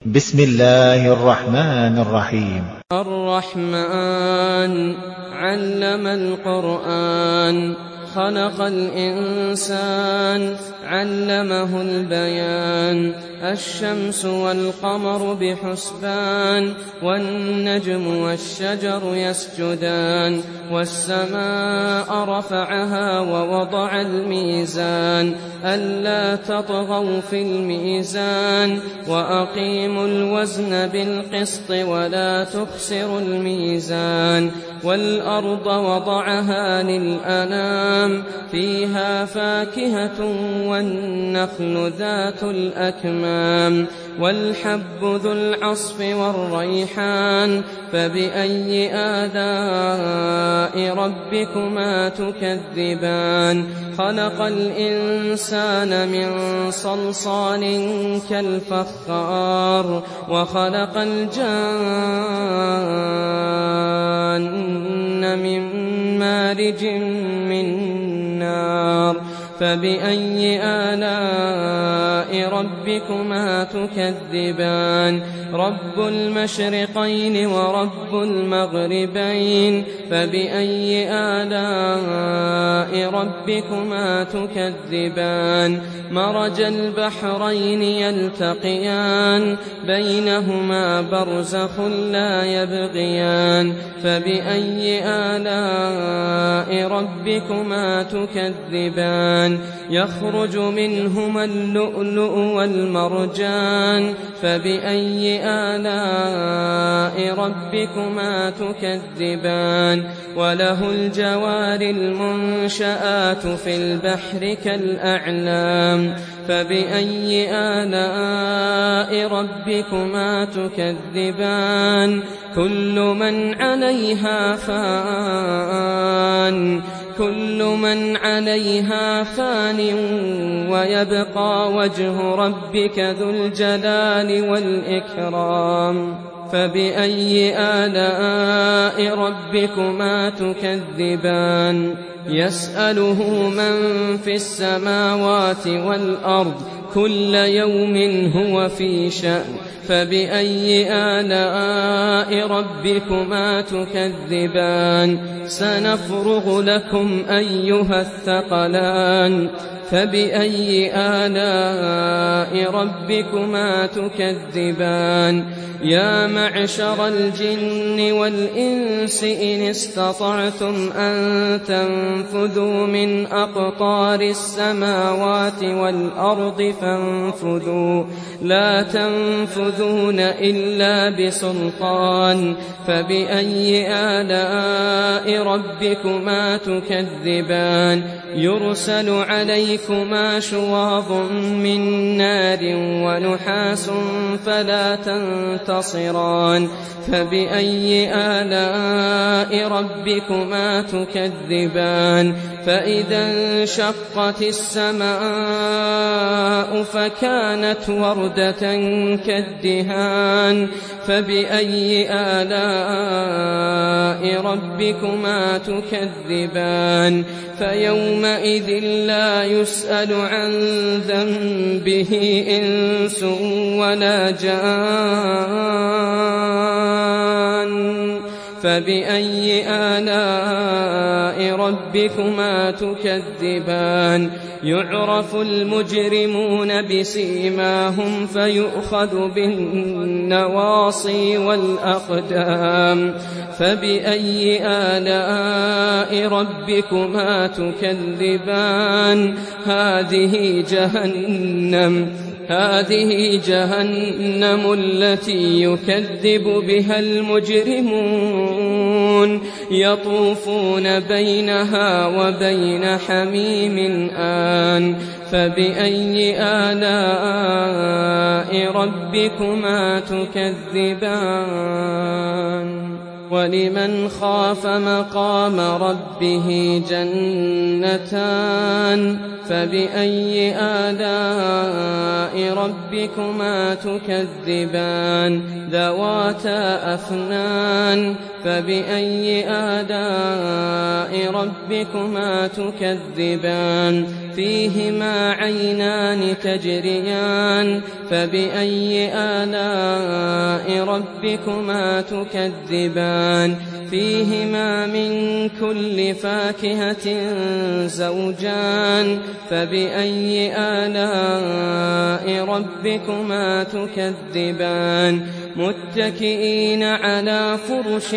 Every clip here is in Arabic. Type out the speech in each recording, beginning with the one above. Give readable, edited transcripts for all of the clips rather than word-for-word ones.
بسم الله الرحمن الرحيم. الرحمن علم القرآن خلق الإنسان علمه البيان الشمس والقمر بحسبان والنجم والشجر يسجدان والسماء رفعها ووضع الميزان ألا تطغوا في الميزان وأقيموا الوزن بالقسط ولا تخسروا الميزان والأرض وضعها للأنام فيها فاكهة والنخل ذات الأكمام والحب ذو العصف والريحان فبأي آلاء ربكما تكذبان خلق الإنسان من صلصال كالفخار وخلق الجان من مارج من نار فبأي آلاء ربكما تكذبان رب المشرقين ورب المغربين فبأي آلاء ربكما تكذبان مرج البحرين يلتقيان بينهما برزخ لا يبغيان فبأي آلاء ربكما تكذبان يخرج منهما اللؤلؤ والمرجان فبأي آلاء ربكما تكذبان وله الجوار المنشآت في البحر كالأعلام فبأي آلاء ربكما تكذبان كل من عليها فان ويبقى وجه ربك ذو الجلال والإكرام فبأي آلاء ربكما تكذبان يسأله من في السماوات والأرض كل يوم هو في شأن فبأي آلاء ربكما تكذبان سنفرغ لكم أيها الثقلان فبأي آلاء ربكما تكذبان يا معشر الجن والإنس إن استطعتم أن تنفذوا من أقطار السماوات والأرض فانفذوا لا تنفذون إلا بسلطان فبأي آلاء ربكما تكذبان يرسل عليكما شواظ من نار ونحاس فلا تنتصران فبأي آلاء ربكما تكذبان فإذا انشقت السماء فكانت وردة كالدهان فبأي آلاء ربكما تكذبان فيومئذ لا يسأل عن ذنبه إنس ولا جان فبأي آلاء ربكما تكذبان يعرف المجرمون بسيماهم فيؤخذ بالنواصي والأقدام فبأي آلاء ربكما تكذبان هذه جهنم التي يكذب بها المجرمون يطوفون بينها وبين حميم آن فبأي آلاء ربكما تكذبان ولمن خاف مقام ربه جنتان فبأي آلاء ربكما تكذبان ذواتا أفنان فبأي آلاء ربكما تكذبان فيهما عينان تجريان فبأي آلاء ربكما تكذبان فيهما من كل فاكهة زوجان فبأي آلاء ربكما تكذبان متكئين على فرش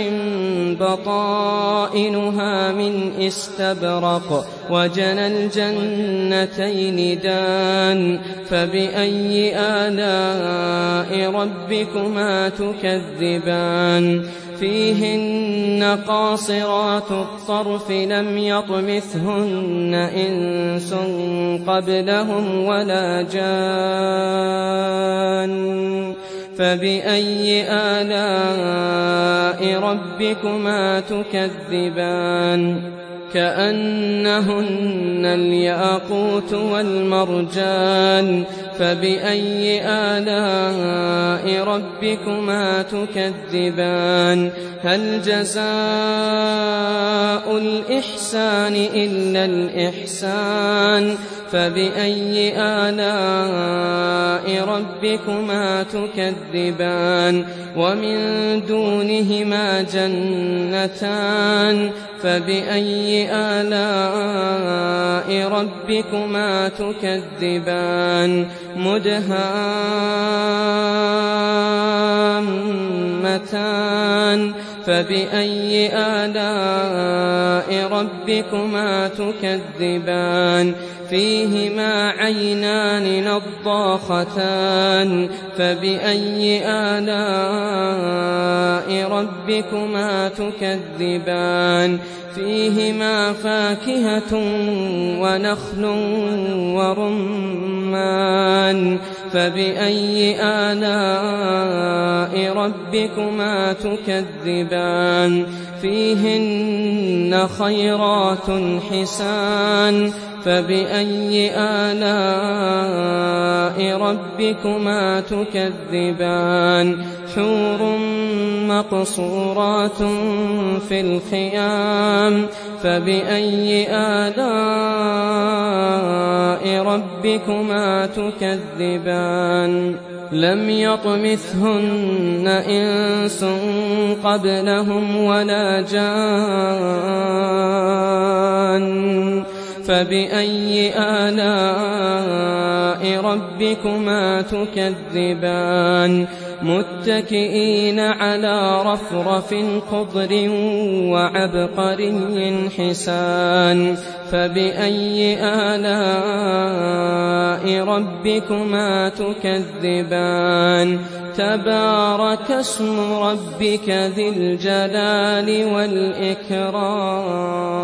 بطائنها من استبرق وجنى الجنتين دان فبأي آلاء ربكما تكذبان فيهن قاصرات الطرف لم يطمثهن إنس قبلهم ولا جان فبأي آلاء ربكما تكذبان كأنهن الياقوت والمرجان فبأي آلاء ربكما تكذبان هل جزاء الإحسان إلا الإحسان فبأي آلاء ربكما تكذبان ومن دونهما جنتان فبأي آلاء ربكما تكذبان مدهامتان فبأي آلاء ربكما تكذبان فيهما عينان نضاختان فبأي آلاء ربكما تكذبان فيهما فاكهة ونخل ورمان فبأي آلاء ربكما تكذبان فيهن خيرات حسان فبأي آلاء ربكما تكذبان حور مقصورات في الخيام فبأي آلاء ربكما تكذبان لم يطمثهن إنس قبلهم ولا جان فبأي آلاء ربكما تكذبان متكئين على رفرف خضر وعبقري حسان فبأي آلاء ربكما تكذبان تبارك اسم ربك ذي الجلال والإكرام